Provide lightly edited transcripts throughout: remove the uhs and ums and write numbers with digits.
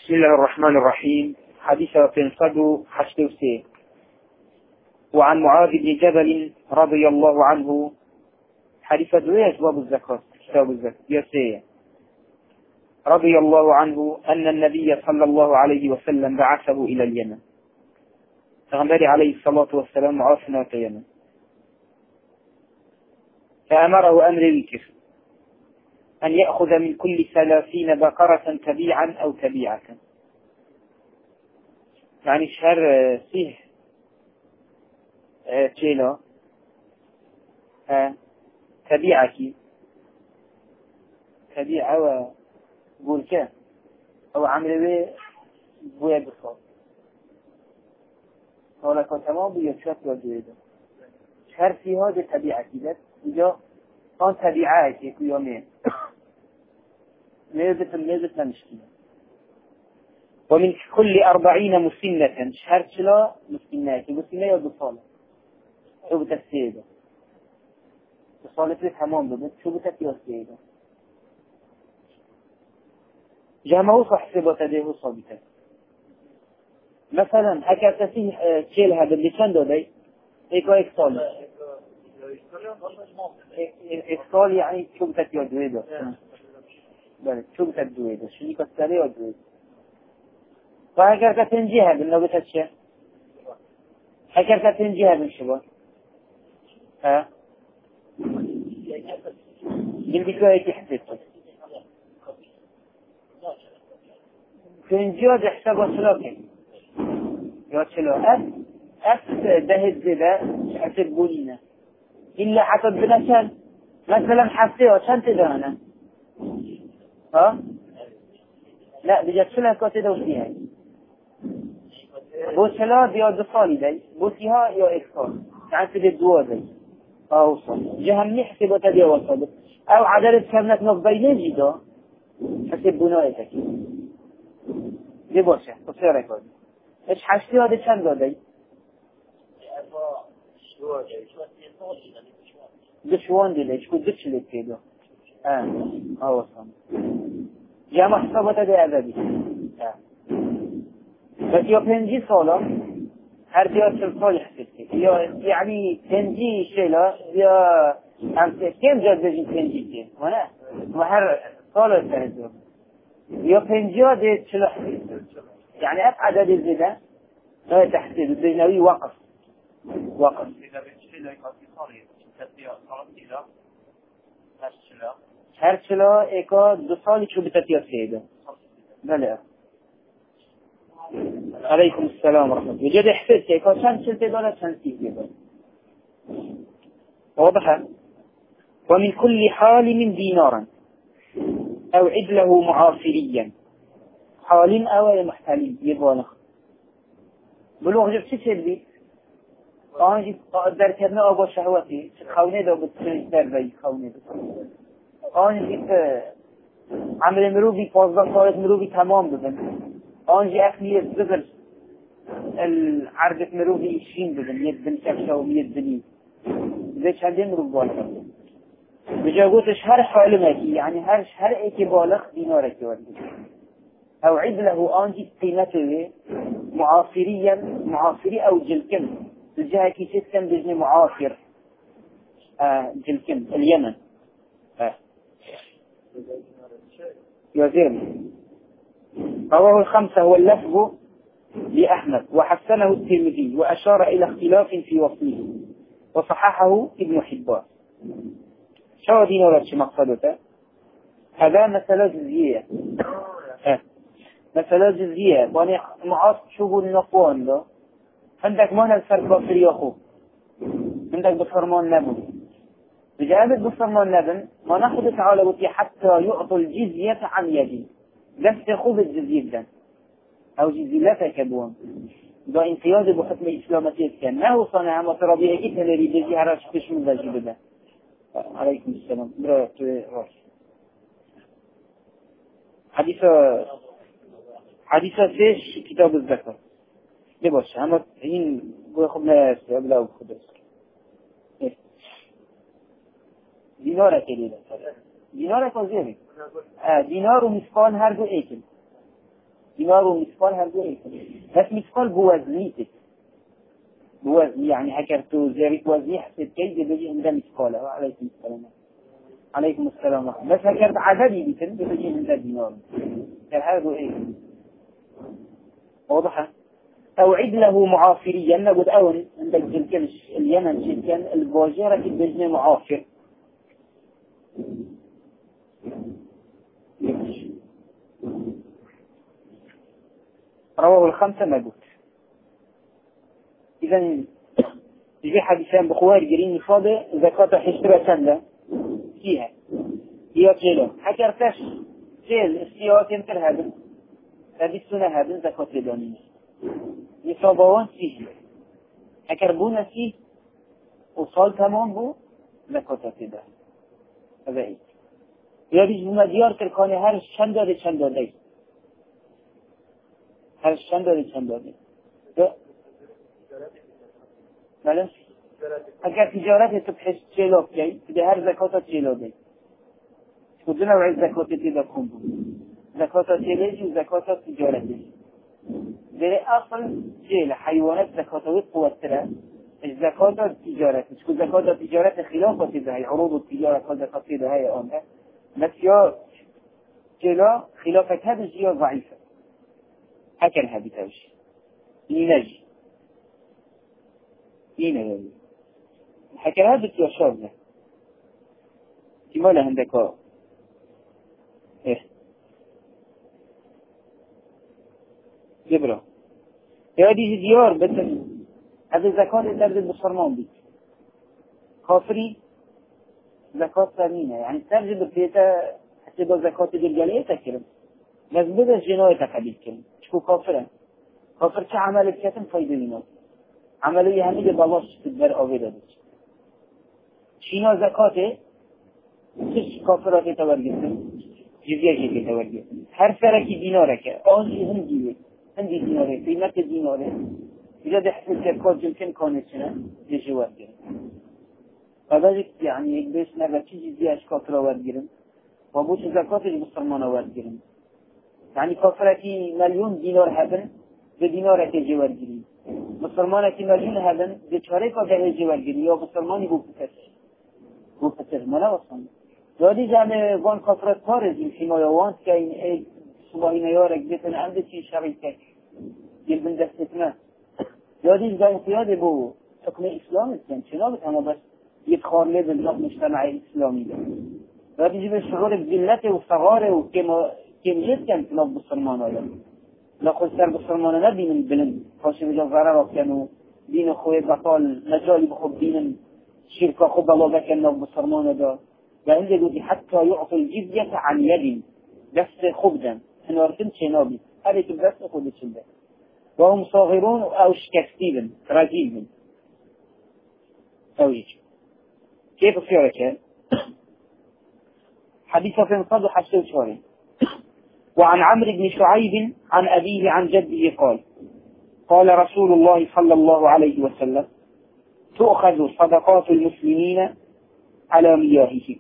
بسم الله الرحمن الرحيم. حديث تنصد حشتوسي. وعن معاذ بن جبل رضي الله عنه حديث دوية باب الزكاة كتاب الزكاة يسير رضي الله عنه أن النبي صلى الله عليه وسلم بعثه إلى اليمن. فغنبري عليه الصلاة والسلام عاصنا اليمن، فأمره أمر الكفر أن يأخذ من كل 30 بقرة تبيعا أو تبيعة، يعني شهر فيه تشيلا تبيعة وبولكا أو عملوه بويا بصوت ولكن تمام بيشات وجوده شهر فيه هذا تبيعة كده إذا آن تبيعة كي يومين لازم نمشي. ومن كل 40 مسنة شهر شلا مسنة يضصالة شو بتفسيره بصالة تمام بده شو بتفسيره جمعه صحبه تديه صابته. مثلا اگر کسی چیل هده بچند داده اکسال یعنی شو بتت یا دویده بله شو بتت دویده شنی کستره یا دویده. و اگر کتنجی هده نو بتت چه اگر کتنجی هده شبا این دیگه ایکی حسید تنجی ها ده حسابا چلا کن یا چلا دهد زده حسب بولينا إلا حسب بنا كان مثلا حسيها كان تدانا لا بجد شلا كاتده وفيها بوشلا بيا دفالي دي بوشيها يا إكسال يعني تدي الدوا دي أوصل جهم نحسب تدي وصل أو عدد كامنات نفضينين جدا حسب بنايتك دي بوشه بصير يكون إيش حشتها دي كان دادي دشوان دیده چکو دچ لیکیدو آواسم جمع حسابات ده عددی بس یا 5 سالا هر بیا 40 سال حساب که یا یعنی 5 شلا یا کم جد بجین 5 که و هر سال تهدو یا 50 ده 40 يعني أب عدد زده لا تحسب بينوي وقف هر چلا ایکا 2 سالی چو بتتیا سیده بله. علیکم السلام و رحمت الله. جد احساس ایکا چند چلته داره چند سیده داره واضحه. ومن كل حال من دينارا او عدله معافريا حال او محتلين يبالغ بلوغ جب چه چلبی آنجی در کردن آبا شهواتی خونه دا بتونید در بایی خونه دا آنجی که عمل مروبی 15 سالت مروبی تمام بدن آنجی اخلی زبر العرض مروبی 20 بدن يدن كفشة و 100 دني زي چنده مروب بالغ بجا قوتش هر حال ماكي يعني هر ايكي بالغ دينارك يوردي او عدله آنجي قيمته معاصري او جلكم الجهة كي تسكن بجن معاصر جلكم اليمن يزيل. رواه الخمسة هو اللفظ لأحمد وحسنه الترمذي وأشار إلى اختلاف في وصفه وصححه ابن حبان. شو دينار شو مقصدته هذا مسألة جزئية مسألة جزئية يعني معاصر شو النقوان ده عندك ما نفسر كافر يا أخو عندك بفرمان نبو بجانب بفرمان نبن ما نأخذ تعالى وتي حتى يعطوا الجزية عن يدي بس خوب الجزية ده أو جزيلتك كدوان ده انقياد بحكم إسلامتي كان ما هو صنع ما تربيه كيف اللي بيجي هراش تشمل ده جيب ده. عليكم السلام برات راش حديثة فيش كتاب الزكاة لباش هم این گوی خوب نست ابلا و خود است دینار کلیده دینار کازیری دینار و مسکان هر دو ایکل دينار ومثقال هم دوئي بس مثقال بوزنيتك بوزن يعني هكرتو زيريك وزني حسيت كيف بيجي عندها مثقال وعليكم السلام عليكم السلام بس هكرت عددي بيتن بيجي عندها دينار كان هذا دوئي واضحة أوعد له معافريا نقول أول عندك جلكن اليمن جلكن الباجرة البجن معافر رواه الخمسة ما قلت إذا يجي حديثان بخواري جرين نفاضة زكاة حشرة سنة فيها هي جيلة حكرتش جيل السياوات يمكن هذا هذه السنة هذا زكاة لدانين نصابوان فيه حكربونا فيه وصال تمام بو زكاة لدان هذا إيه ياريج بما ديار كالكاني هر چند داده هر چند داده بله اگر تجارت تبحث چلوب جاي ده هر زکات چلوبه خود نوع زکات تیدا کن بود زکات چلوجی و زکات تجارتی در اصل جیل حیوانات زکاتوی قوتره زکات تجارت چون زکات تجارت خلاف تیده های عروض و تجارت ها زکات تیده های آنه مسيا جلا خلافك هذا الجيا ضعيفة هكذا هذه تاوشي ينجي ينجي هكذا هذا الجيا شابه كمالا عندك ايه جبرا هذه ديار بس هذا زكاة الدرد المسلمان بيت كافري زكاة ثمينة يعني ترجع بفيتا حتى با زكاة الجلية تكرم لازم بدا جناية تقبيل كرم شكو كافرة كافر چه عمل بكتن فايدة لنا عمله يهمي بباش تدبر آويدا بيش شينا زكاة تش كافرات تورجتن جزية تورجتن هر فرقي دينارك آنجي هم جيوه هندي ديناره قيمة ديناره إذا دحسن زكاة جمكن كانت شنا جواب جرم فذلك يعني يقبش نرى چیزی زیاش کافر آورد گیرن و بوش زکاتش مسلمان آورد گیرن يعني كافرتي مليون دينار هبن بدينار كجوار جري مسلمانة مليون هبن بشارك ده جوار جري يا مسلماني بو بتر ملا وصل دادی جامعه وان كافرت خارج الحماية وان كاين اي صباحين يارك بيتن عندك شي شريكك يلبن دستنا دادی جامعه قيادة بو حكم اسلام كان شنو اما بس يدخل له بالمجتمع الاسلامي ده بيجي شعور بذلته وصغاره وكمية كانت لب مسلمانه لا خود سر مسلمانه نبي من بلند خاصة بجزارة كانوا دين خوي بطال مجالي بخب دين شركة خب الله بكن لب مسلمانه ده وعنده يقول حتى يعطي الجزية عن يد بس خبزا هنورتن شنابي هذا بس خود الشنبه وهم صاغرون أو شكستيبا رجيبا تويج كيف صيرك حديثة في انصاد حشو شوري وعن عمرو بن شعيب عن أبيه عن جده قال رسول الله صلى الله عليه وسلم تؤخذ صدقات المسلمين على مياههم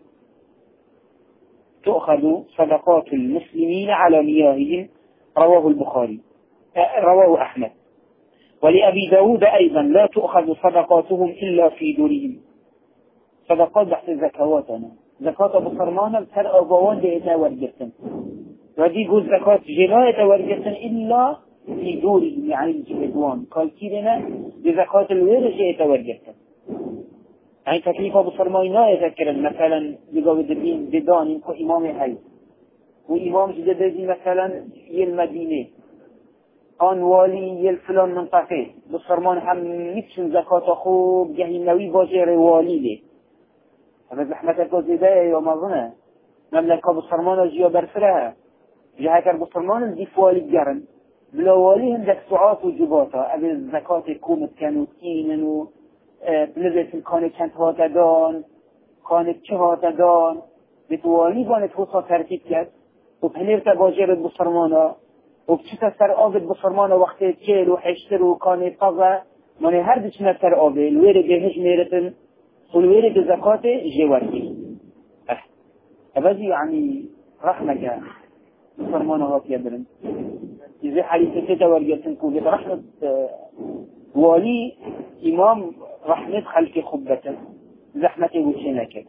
تؤخذ صدقات المسلمين على مياههم رواه البخاري رواه أحمد ولأبي داود أيضا لا تؤخذ صدقاتهم إلا في دورهم صدقات بحث زكواتنا زكاة بصرمانا بسر أبوان ديتا ورجتن ودي قول زكاة جلاية ورجتن إلا في دورهم يعني الجهدوان قال كيرنا بزكاة الورج ديتا ورجتن يعني تكليفة بصرماني لا يذكرن مثلا بقاو الدين بدان ينكو إمام هاي وإمام جددي مثلا يلمدينة آن والي يلفلان منطقه بصرمان هم نيتشن زكاة خوب جهي نوي باجر والي له هذا زحمتك وزيدايا يوم أظنه مملكة بصرمان جيا برفرها جهكر بصرمان الزيف والي جرن بلا والي هندك سعات وجباتا أبي الزكاة كومت كانوا كينن بنزل كانت كانت هاتدان كانت چه هاتدان بتوالي بانت خصا ترتيب كد وبهنيرت باجر بصرمانا وبچه سر آبد بصرمانا وقت چهل و حشتر و کانه طغه مانه هر دچنه سر آبد الویره بهش میرتن والویره بزکات جوارکی أبدي يعني رحمك بصرمانا غاطية بلن إذا حديث تتورجتن كل رحمة والي إمام رحمة خلق خبته زحمة وجهنا كده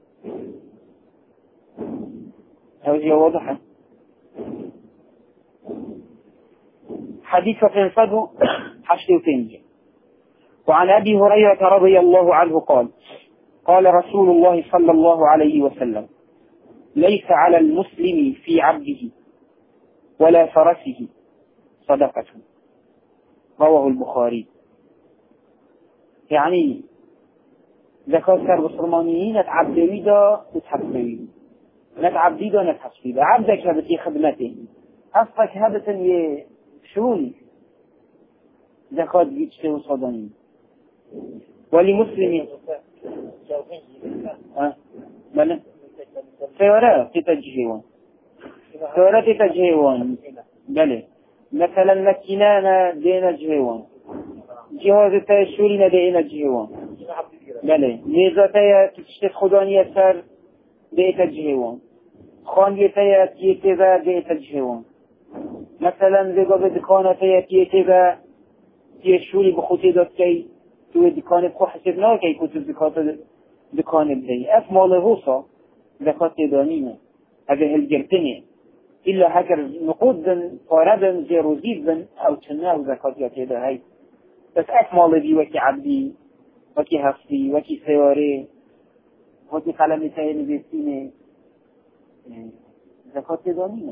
هذه واضحة. حديث تنفذ حشد تنجي. وعن أبي هريرة رضي الله عنه قال قال رسول الله صلى الله عليه وسلم ليس على المسلم في عبده ولا فرسه صدقة. رواه البخاري. يعني زكاة سر بصرمانيين نتعبدوي دا نتحبسوي نتعبدي دا نتحبسوي دا عبدك هبتي خدمته أصفك هبتن شوني زكاة بيجته وصداني ولمسلمين بله سيارة تتجهيوان سيارة تتجهيوان بله مثلا مكينانا دينا جهيوان جهاز تشورينا دينا جهيوان بله نيزاتايا تشتت خدانية سر ديتا جهيوان خانيتايا تيتيبا ديتا جهيوان مثلا بقى دكانتايا تيتيبا تيشوري بخوتي دات كي تو دکان بخو حسب ناکی کتب زکات دکان بدهی اف مال روسا زکات دانینه هذا هالجرتني إلا هكر نقود بن قاربا زيروزيد بن أو تناه زكات يتيده هاي بس اف مال دي وكي عبدي وكي هفتي وكي سياري وكي قلم تاين بيستينه زكات دانینه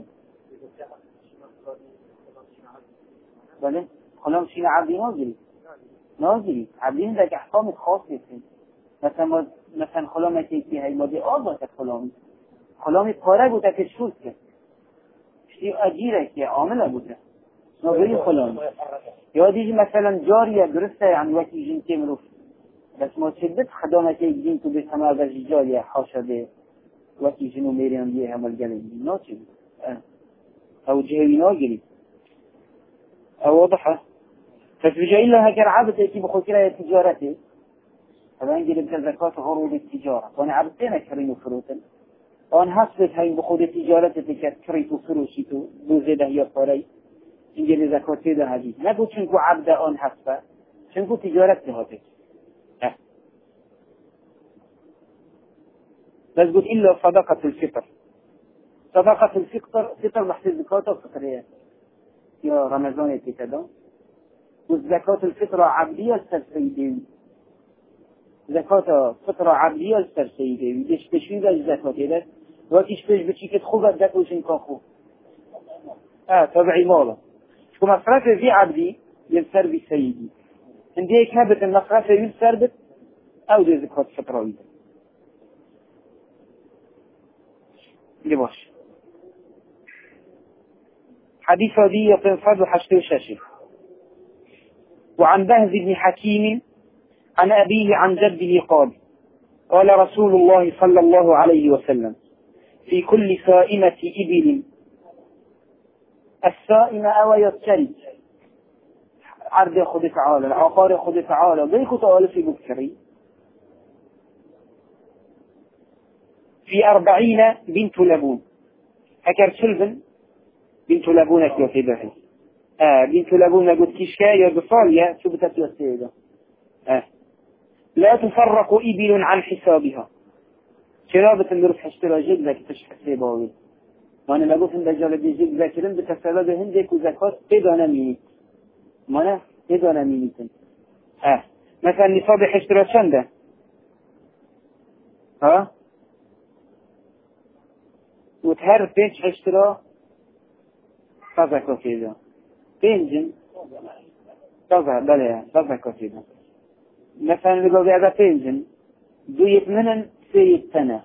بله خلام شين عبدي نازلی عبدين ذاك احكام خاصة مثلا خلام تيكي هاي ماضي آزاد خلام پاره بوده که شد که شتی اجیره که عامله بوده نازلی خلام یا دیجی مثلا جاریه درسته يعني وقتی جن که مروف بس ما شدت خدامه که جن تو بیت همه بجی جاریه حاشده وقتی جنو میریم دیه همال گلیم ناچه او جهوی ناگری او واضحه فسبجاء الله هكذا عبد يكي بخوكرة تجارته هذا ينجل بزكاة عروض التجارة وانا عبدتين كريم فروتا وانا حسبت هاي بخود تجارته كريتو فروشيتو دوزيده يا قري ينجل زكاة ده هذه نقول شنكو عبد ان حسبه شنكو تجارته هاتك بس قلت إلا صدقة الفطر صدقة الفطر محسن زكاة الفطرية يا رمضان يتكدون والزكاة الفطرة عبدية السرسيدي زكاة فطرة عبدية السرسيدي ليش تشوي ذا الزكاة ده وقتش بيش بتشي كده خوبة ذاك وشين كاخو تبعي ماله شو مصرفة في عبدي يلسر بسيدي عندي هيك هبت المصرفة يلسر بت أو دي زكاة فطرة ويدا اللي باش حديث هذه يتنفذ حشته وشاشة. وعن بهز بن حكيم عن أبيه عن جده قال قال رسول الله صلى الله عليه وسلم في كل سائمة إبل السائمة أو يتشري عرض خد تعالى العقار خد تعالى بيكو تعالى في بكري في 40 بنت لبون هكر شلبن بنت لبون كيوتي بنت لبون قلت كيشكاية بصالية شو بتتوسيده لا تفرق إبل عن حسابها شرابة النرف حشترى جد ذاك تشحسيبها وانا لقوت ان دجال دي جد ذاكرين بتسبب هندك وزكاة تدانا مينيت مانا تدانا مينيتن مثلا نصاب حشترى شنده وتهرب بينش حشترى فزكاة تدا بينجن تظهر بلها تظهر كثيرا مثلا لقوا بيعبا بينجن دويت منن سيد سنة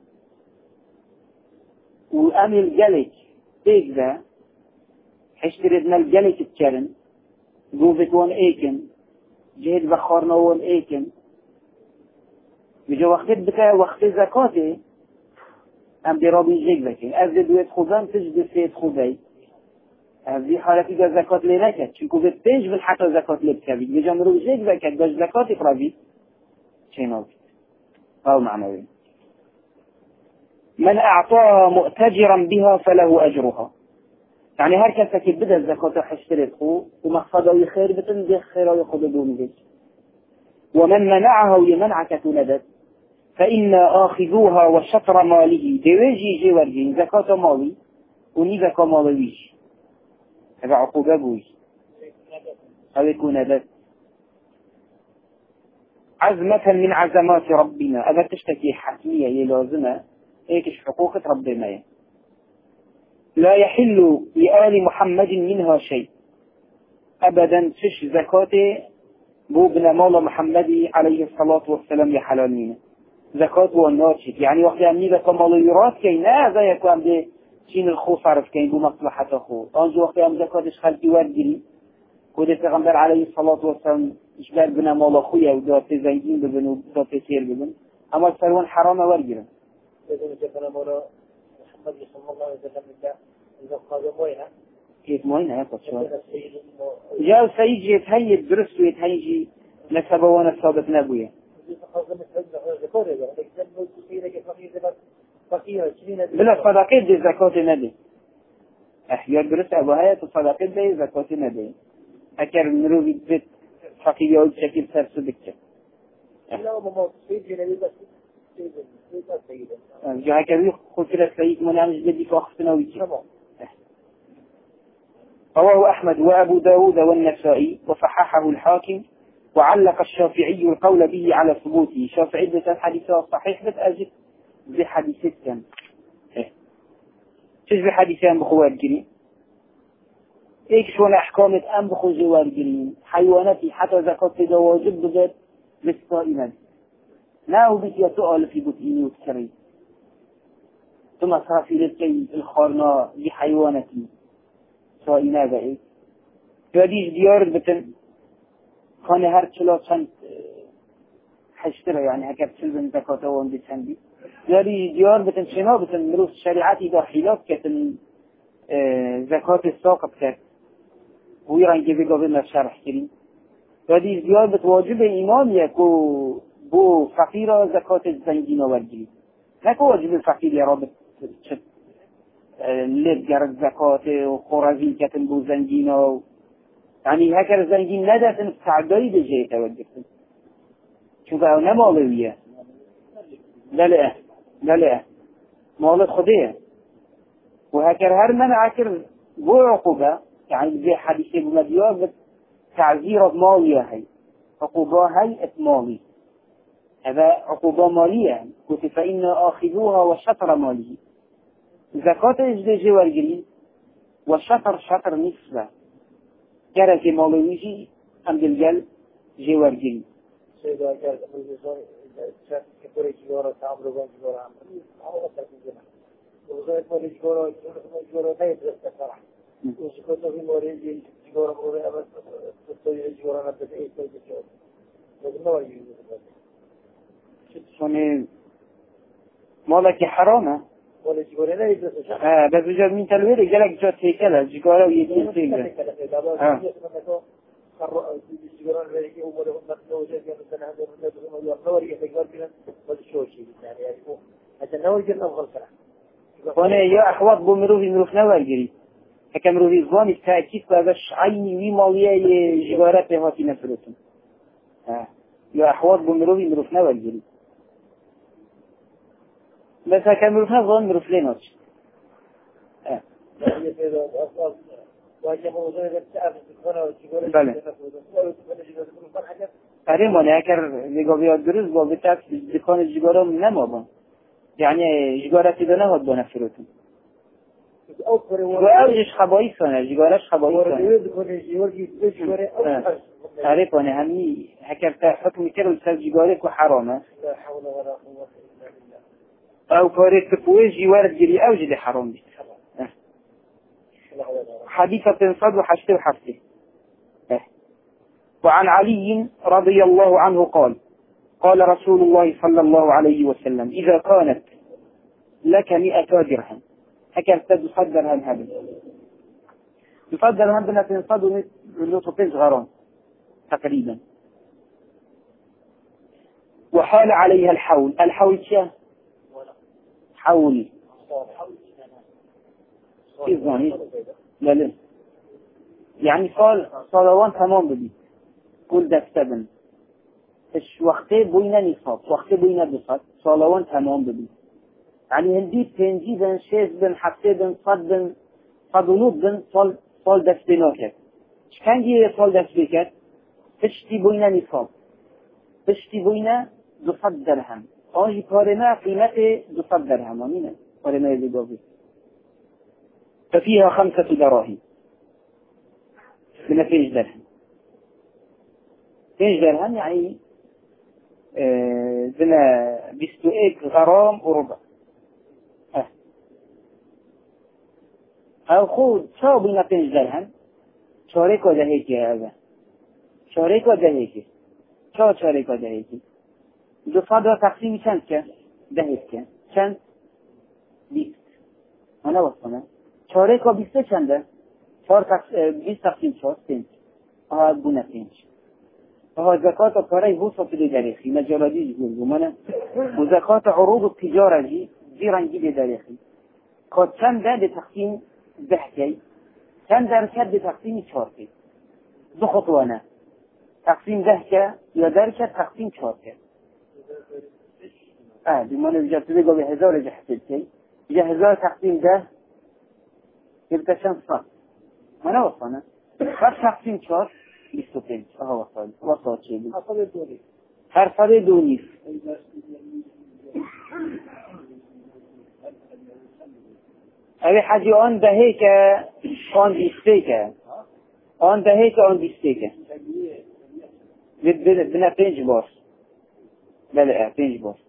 وأمل جلك بيك ذا حشتردنا الجلك التشرن قوفت وان ايكن جهد بخارنا وان ايكن بجا وقت بكا وقت زكاتي ام برابي جيك ذاكي ازد دويت خوبان تجد سيد خوبي هذه حالتي جا زكاة لنكت چونكو بتبيج بالحتى زكاة لبكبيد بجا مرو جيك ذاكت باش زكاة قرابي چيناوي أو معنوي من أعطاها مؤتجرا بها فله أجرها يعني هر کسی که بده زکات حشترت خو و مقصدای خیر بتن ده خیرای خود دونده ومن منعها ويمنعك ندت فإن آخذوها وشطر ماله دويجي جي ورجين زكاة مالي وني زكاة مالويش هذا عقوبة بوي أو يكون ندت عزمة من عزمات ربنا أبا تشتكي حتمية يلازمة ايكش حقوق ربنا لا يحل لآل محمد منها شيء أبدا تش زكاة بو ابن مال محمد عليه الصلاة والسلام يحلال منه زكاة والناشد يعني وقت أمني زكاة مال يراد كي نا زي يكون ده شين الخو صرف كي بو مصلحة خو أنجو وقت أم زكاة خلقي وردري كده پیغمبر عليه الصلاة والسلام إشبال بنا مال خويا ودات زنجين ببن ودات سير ببن أما الفروان حرام ورقرا بدون جبنا مولا محمد صلى الله عليه وسلم إذا قادم وينه كيف موينة يا قدشوان جاء السيد يتهيئ درس ويتهيئ نسبوانا الصابت نبويا بلا صداقات دي زكاة ندي احيار درس ابوهاية الصداقات دي زكاة ندي اكر نروي بيت فقيرية بشكل سرسو بكتر جاء كبير قلت لك سيد منعمش جدي فاخفتنا ويتر رواه أحمد وأبو داود والنسائي وصححه الحاكم وعلق الشافعي القول به على ثبوته شافعي بس حديثه صحيح بتأجد بحديث كم شش بحديثان بخوار جرين ايك شون احكامت ام بخو جوار جرين حيواناتي حتى زكاة تدا واجب بجد للصائمين ناو بك يسؤال في بطئيني وتكري ثم صرفي للكي الخارنا بحيواناتي صائمة بأي فهذه ديار بتن خانه هر چلا چند حشتره يعني هكذا تلبن زكاة وان بتندي هذه ديار بتن شنا بتن مروس شريعتي دا خلاف كتن زكاة الساقط كت ويران جبه قابلنا شرح كريم هذه ديار بتواجب إمام يكو بو فقيرة زكاة الزنجين ورجلي نكو واجب الفقير يا رابط لب جرد زكاة وخورزين كتن بو زنجين يعني هكذا الزنجين ندى تعدي بجيه توجهتن شوف او نمالوية لا مالت خديه وهكذا هر من عكر بو عقوبة يعني بزي حديثي بمديار تعزير مالية هاي عقوبة هاي اتمالي هذا عقوبة مالية قلت فإن آخذوها وشطر مالي زكاة اجدجي ورقلي والشطر شطر نسبة كرك مالويجي ام بالجل جي ورقلي سيدا كرك مالويجي كبري جيورا تعمرو جيورا عمرو وزارة مالي جيورا نايد رستفرح وشكوته في مالي جيورا موري أبد تستوي جيورا نبت ايه تستوي جيورا لكن نوع يجب مالك حرامة ولا جيورا نايد رستفرح بس بجد من تلوير جالك جات هيكلا جيورا ويدين تيجا الجيران اللي يجوا ولا هم نقلوا جاي مثلا هذا الناس نور يتجار كذا ولا شو شيء يعني يعرفوا هذا نور جل أفضل صراحة وانا يا أخوات بمروي مروف نور جري هكذا مروي زمان التأكيد كذاش عيني ومالية جوارات هاتي نفرتهم يا أخوات بمروي مروف نور جري بس هكذا مروف نور مروف ليناش آره مانه اگر نگاهی درست با بتاعت دکان جگارا نمابن يعني جگارتی دو نهاد با نفرتون اوجش خبایی سانه جگارش خبایی سانه آره پانه همی هکر تا حکم کرد سر جگاره که حرامه او کاری تپوی جوارت گری اوجه ده حرام بیست حديثة تنصد وحشته وحفته وعن علي رضي الله عنه قال رسول الله صلى الله عليه وسلم إذا كانت لك 100 درهم هكذا تصدر هذا تصدر هذا تنصد ونطفز غرام تقريبا وحال عليها الحول شيء حول إذن بله يعني سالوان تمام بدید پول دسته بن اش وقتی بوینه نصاب وقتی بوینه بصد سالوان تمام بدید يعني هندي تنجي بن شيز بن حتى بن صد بن صدونود بن صال دست بناكت كان جي صال دست بكت تشتي بوينة نصاب تشتي بوينة 200 درهم آنجي كارما قيمته 200 درهم امينه كارما يلقابي ففيها 5 دراهم من 5 درهم 5 درهم يعني بنا 21 غرام وربع او خود چا بينا 5 درهم چارك و دهيكي هذا چارك و دهيكي چا چارك و دهيكي 200 را تقسیم چند که؟ 10 که چند؟ 20 انا وصفنا چارك و 20 چنده؟ 20 تقسیم 4 5 اه بونه 5 اه زکات کارای بوسا پلی دریخی مجالادی جگل منه و زکات عروض التجاره جی زیرنگی دریخی که چنده ده تقسیم 10 کی چند درصد تقسیم 4 کی 2 خطوانه تقسیم 10 که یا درصد تقسیم 4 کی بمعنى بجابت بيقوا ب1000 جحسد کی جه 1000 تقسیم 10 يبقى شان صار ما انا وصلنا هر تقسیم 4 25 اه وصل شيء هر فرد دونيس اوی حجی آن دهه که آن 20 که آن دهه که آن 20 که بنا 5 بار بله 5 بار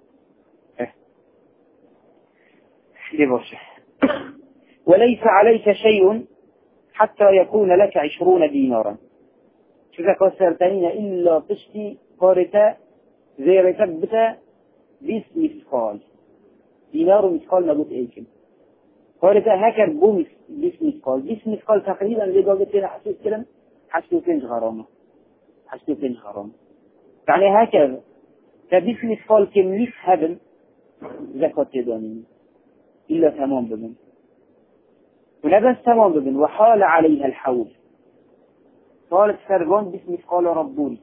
دي باشه وليس عليك شيء حتى يكون لك 20 دينارا شذا كسرتين إلا تشتي قارتا زيرتا بتا 20 مثقال دينار مثقال نقول ايكم قارتا هكر بو 20 مثقال تقريبا لقاقتين حسيت كلام 85 غرامة 85 غرامة يعني هكذا ك20 مثقال كم ليس هبن زكاة دانين إلا تمام بمن ونبس تمام بمن وحال عليها الحول قالت سربان باسم مثقال ربوني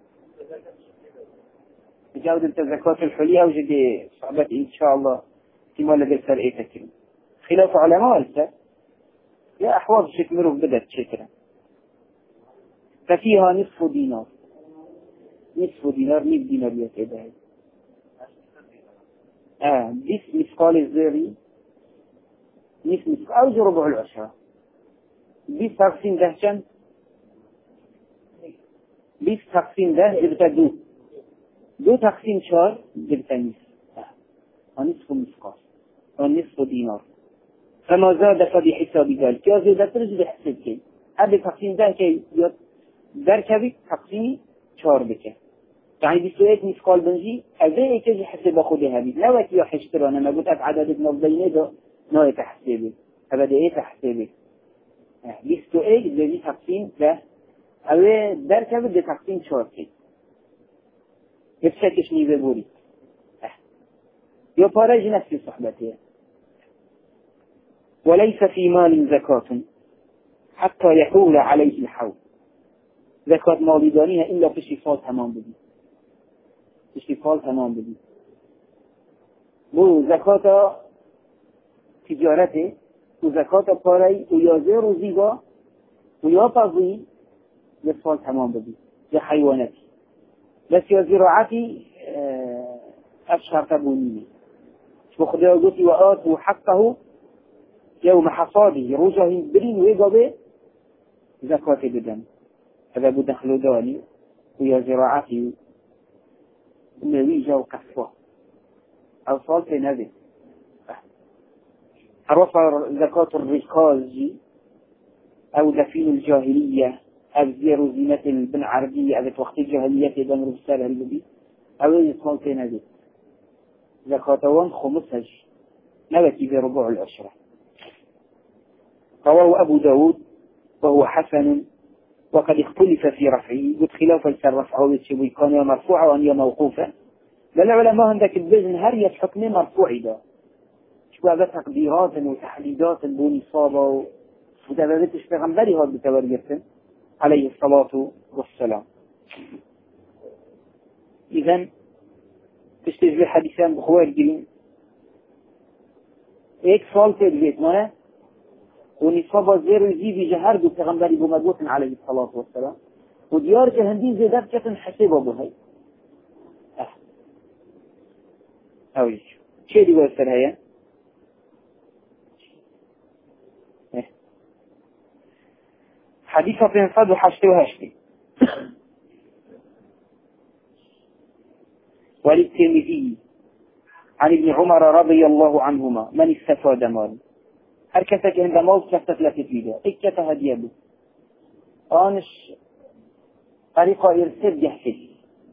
بجاود انت زكاة الحلية وجد صعبت إن شاء الله كما لدي سرئيتك خلاف علماء السر يا أحواض شكمروا بدت شكرا ففيها نصف دينار 100 دينار يتبعي باسم مثقال الزيري نصف مثقال أوجه ربع العشرة 20 تقسيم 10 كم 20 تقسيم 10 جبت 2 تقسيم 4 جبت نصف مثقال ونصف دينار فما زاد فبحساب ذلك يا زيادة ترجع بحساب كي قبل تقسيم 10 كي در كبي تقسيم 4 بك يعني 21 مثقال بنجي أزاي كي حسب خودها بي لا وقت يا حشتر أنا ما قلت عدد نفضين ده نوع تحسبه أبدا إيه تحسبه 21 الذي تقسيم ده أو در كبي ده تقسيم 4 كي يفشكش نيبه بوري يا بارج نفس صحبته وليس في مال زكاة حتى يحول عليه الحول زكاة مال دانيها إلا في شفاء تمام بدي شفاء تمام بدي بو زكاة تجارته وزكاة باري ويازي روزيغا ويابغي لفال تمام بدي لحيواناتي بس يا زراعتي أشهر تبونيني بخدها قلتي وآتوا حقه يوم حصاده رجه برين ويقبه زكاة بدن هذا بدخل داني ويا زراعتي ومويجة وقفوة أو صالت نبي عرف زكاة الركاز أو دفين الجاهلية أو زير زينة البن عربية أو وقت الجاهلية بن رسالة البي أو صالت نبي زكاتوان خمسج نبتي بربع العشرة رواه أبو داود وهو حسن وقد اختلف في رفعه قد خلاف الرفع بالشبه كان مرفوعا وأن موقوفا للعلماء عندك البزن هرية حكم مرفوع ده شو هذا تقديرات وتحديدات بنصابة متبابتش پیغمبری هاد بتور گرتن علیه الصلاة والسلام. إذن تشتجل حديثان بخوار جرين ایک سال تدویت مانه و نصاب زیر و زیبی جهر دو پیغمبری بمدوتن علیه الصلاة والسلام و دیار که هندی زیده بکتن حسیبا بوهی اویش چه دیگه افتر هیا؟ حديثة 588 وللترمذي عن ابن عمر رضي الله عنهما من استفاد مال هركتك عند موت كفتت لك فيها اكتها ديابه آنش طريقة يرسل يحسد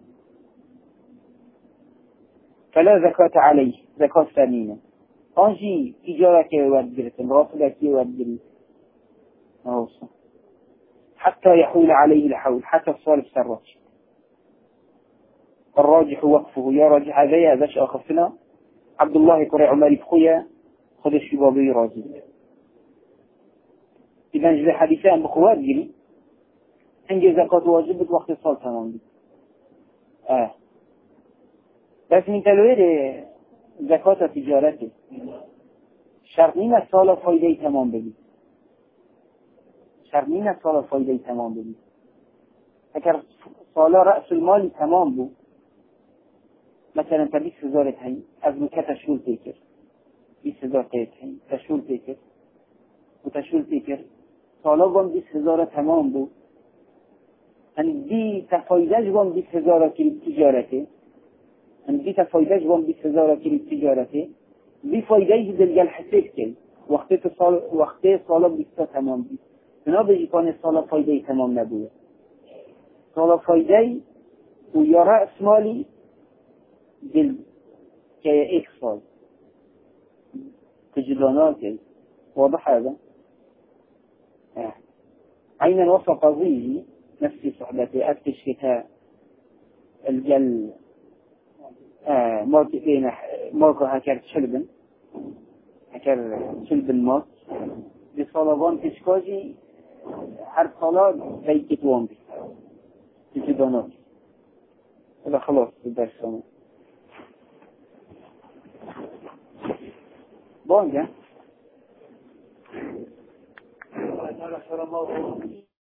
فلا زكاة عليه زكاة ثمينة آنجي تجارك يودرت راسلك يودرت أوصى حتى يحول عليه الحول حتى الصالح سرش الراجح وقفه يا راجح هذا ذاش آخفنا عبد الله قرأ عمر بخويا خذ الشبابي راجل إذا نجد حديثان بخوات جري انجي زكاة واجبت وقت الصلاة تمام دي بس من تلوير زكاة تجارته شرطين الصلاة فايدة تمام بدي شرطين الصلاة فايدة تمام بدي اگر صلاة رأس المال تمام بو مثلا تا 20,000 هاي از مكة تشول تيكر 20,000 هاي تشول تيكر وتشول تيكر صلاة بان 20,000 تمام بو هندي تفايدهش بان 20,000 كليب تجارته هندي تفايدهش بان 20,000 كليب تجارته بي فايدهش دلگل حسيب كل وقت صلاة 20 تمام بي بنا بجي كان صلاة فايده تمام نبوه صلاة فايده ويا رأس مالي دل كي اكسال تجدانات واضح هذا عينا وسط ضيه نفسي صحبتي افتش كتاب الجل مارك بين مارك هكر شلبن هكر شلبن مارك بصلابان تشكاجي هر صلاة بيكت وانبي تجدانات هذا خلاص الدرس هنا بانجا